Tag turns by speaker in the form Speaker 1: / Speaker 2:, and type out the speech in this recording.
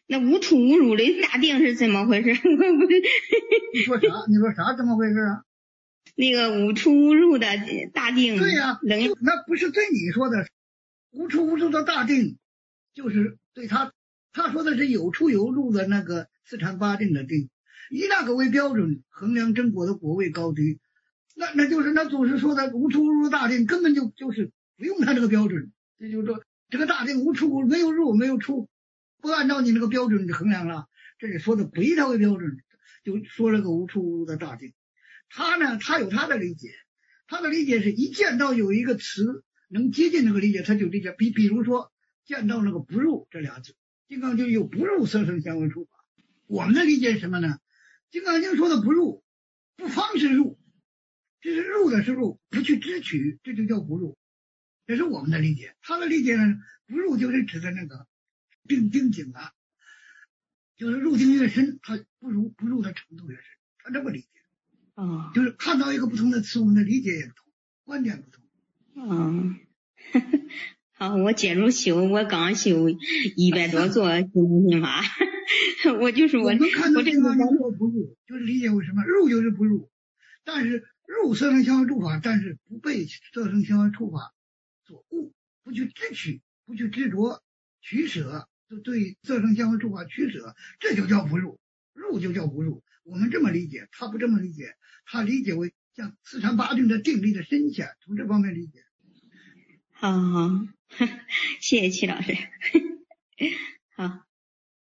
Speaker 1: 那无出无入的大定是怎么回事？
Speaker 2: 你说啥？你说啥？怎么回事啊？
Speaker 1: 那个无出无入的大定。
Speaker 2: 对呀，那不是对你说的，无出无入的大定，就是对他说的是有出有入的那个四禅八定的定，以那个为标准衡量真果的果位高低，那就是那祖师说的无出无入的大定，根本就是不用他这个标准。也就是说，这个大定无出没有入没有出，不按照你那个标准衡量了，这里说的不以他为标准，就说了个无出无入的大定。他呢，他有他的理解，他的理解是一见到有一个词能接近那个理解，他就理解。比如说见到那个不入这俩字，金刚经有不入色声香味触法。我们的理解是什么呢？金刚经说的不入，不方是入，这是入的是入，不去支取，这就叫不入。这是我们的理解。他的理解呢，不入就是指的那个定境啊，就是入境越深，他不入的程度越深，他这么理解。就是看到一个不同的词，我们的理解也不同，观点不同。
Speaker 1: 好，我接着修，我刚修100多座心经心法，我就说
Speaker 2: 我们看到金刚经说不入，就是理解为什么入就是不入，但是入色声香味触法，但是不被色声香味触法所误，不去支取，不去执着取舍，就对色声香味触法取舍，这就叫不入，入就叫不入。我们这么理解，他不这么理解，他理解为像四禅八定的定力的深浅，从这方面理解。
Speaker 1: 好，谢谢齐老师。好。